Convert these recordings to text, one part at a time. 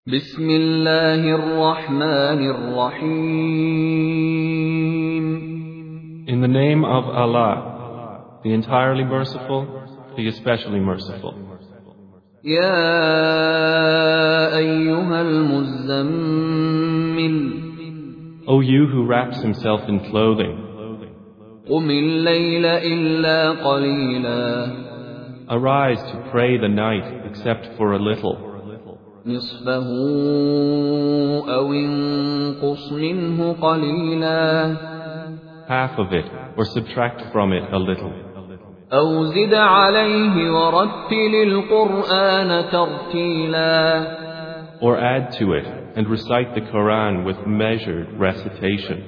بسم الله الرحمن الرحيم. In the name of Allah, the entirely merciful, the especially merciful. يا أيها المزمل O you who wraps himself in clothing, قم الليل إلا قليلا arise to pray the night except for a little. نصفه أو انقص منه قليلا Half of it, or subtract from it a little. أو زد عليه ورتل القرآن ترتيلا Or add to it, and recite the Quran with measured recitation.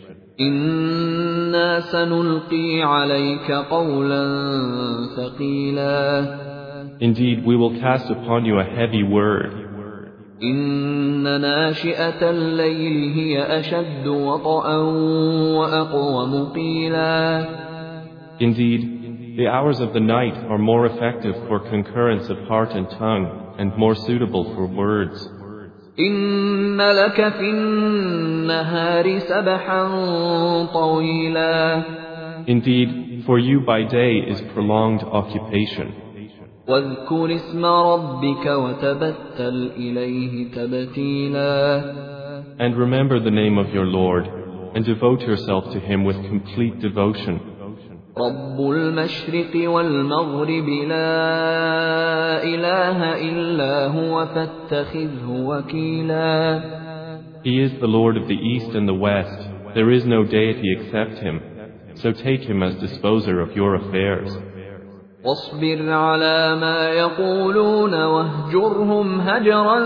إنا سنلقي عليك قولا ثقيلا Indeed, we will cast upon you a heavy word. إن ناشئة الليل هي أشد وطئا وأقوم قيلا Indeed, the hours of the night are more effective for concurrence of heart and tongue, and more suitable for words. إن لك في النهار سبحا طويلا Indeed, for you by day is prolonged occupation. واذكر اسم ربك وتبتل إليه تبتيلا And remember the name of your Lord, and devote yourself to Him with complete devotion. رب المشرق والمغرب لا إله إلا هو فاتخذه وكيلا He is the Lord of the East and the West. There is no deity except Him. So take Him as disposer of your affairs. واصبر على ما يقولون واهجرهم هجرا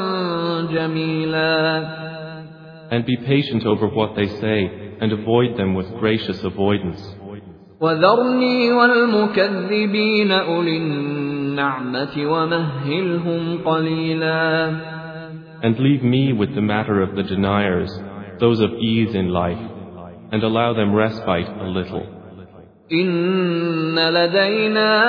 جميلا And be patient over what they say, and avoid them with gracious avoidance. وذرني والمكذبين أولي النعمة ومهلهم قليلا And leave me with the matter of the deniers, those of ease in life, and allow them respite a little. إن لدينا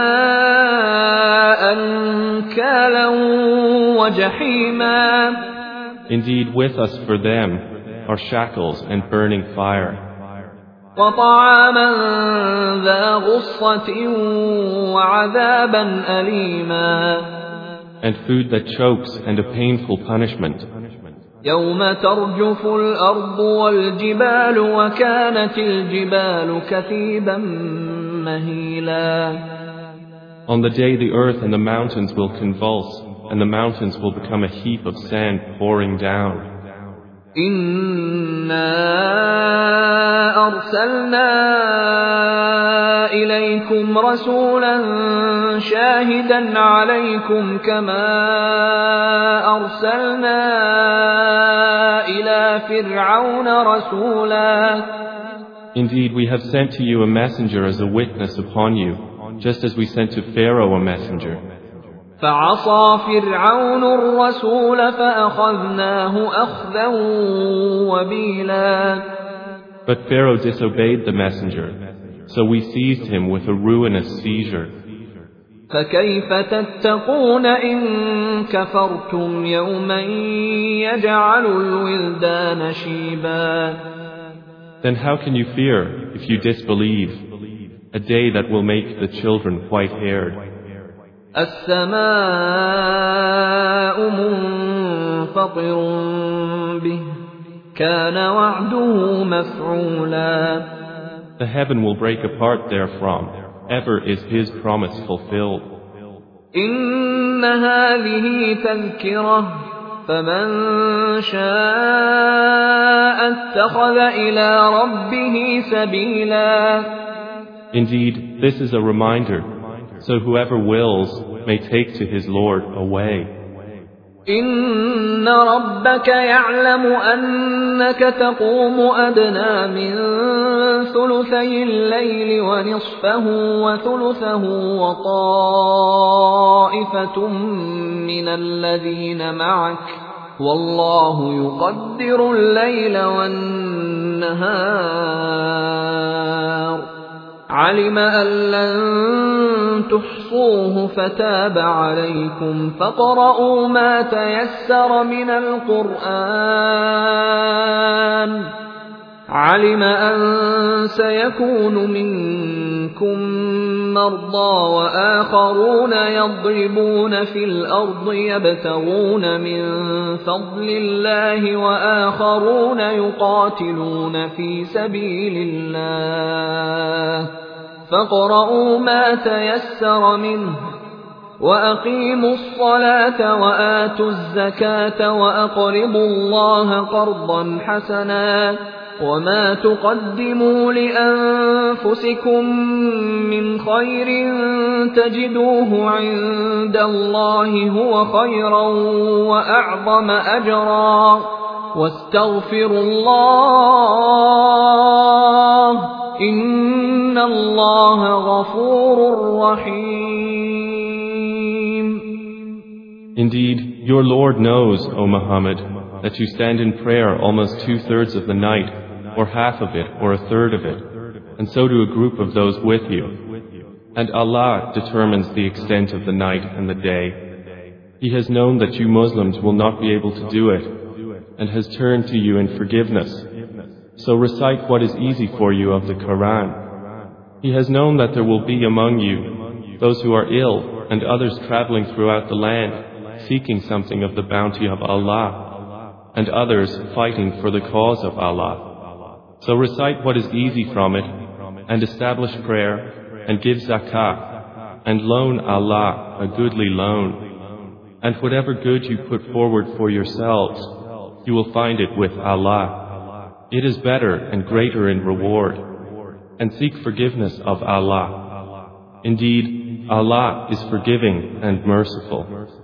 أنكالا وجحيما Indeed, with us for them are shackles and burning fire, وطعاما ذا غصة وعذابا أليما and food that chokes and a painful punishment. يوم ترجف الأرض والجبال وكانت الجبال كثيبا مهيلا On the day the earth and the mountains will convulse, and the mountains will become a heap of sand pouring down. إنا أرسلنا إليكم رسولا شاهدا عليكم كما أرسلنا إلى فرعون رسولا Indeed, we have sent to you a messenger as a witness upon you, just as we sent to Pharaoh a messenger. فعصى فرعون الرسول فأخذناه أخذا وبيلا But Pharaoh disobeyed the messenger, so we seized him with a ruinous seizure. فكيف تتقون إن كفرتم يوما يجعل الولدان شيبا Then how can you fear, if you disbelieve, a day that will make the children white-haired? السماء منفطر به كان وعده مفعولا The heaven will break apart therefrom. Ever is His promise fulfilled. إن هذه تذكرة فمن شاء اتخذ إلى ربه سبيلا Indeed, this is a reminder, so whoever wills may take to his Lord a way. إن ربك يعلم أنك تقوم أدنى من ثلثي الليل ونصفه وثلثه وطائفة من الذين معك والله يقدر الليل والنهار علم أن لن تحصوه فتاب عليكم فاقرؤوا ما تيسر من القرآن علم أن سيكون منكم مرضى وآخرون يضربون في الأرض يبتغون من فضل الله وآخرون يقاتلون في سبيل الله فاقرؤوا ما تيسر منه وأقيموا الصلاة وآتوا الزكاة وأقرضوا الله قرضا حسنا وما تقدموا لأنفسكم من خير تجدوه عند الله هو خيرا وأعظم أجرا واستغفروا الله إن الله غفور رحيم. Indeed, your Lord knows, O Muhammad, that you stand in prayer almost 2/3 of the night, or half of it, or 1/3 of it, and so do a group of those with you. And Allah determines the extent of the night and the day. He has known that you Muslims will not be able to do it, and has turned to you in forgiveness. So recite what is easy for you of the Quran. He has known that there will be among you those who are ill and others traveling throughout the land, seeking something of the bounty of Allah, and others fighting for the cause of Allah. So recite what is easy from it, and establish prayer, and give zakah, and loan Allah a goodly loan. And whatever good you put forward for yourselves, you will find it with Allah. It is better and greater in reward. And seek forgiveness of Allah. Indeed, Allah is forgiving and merciful.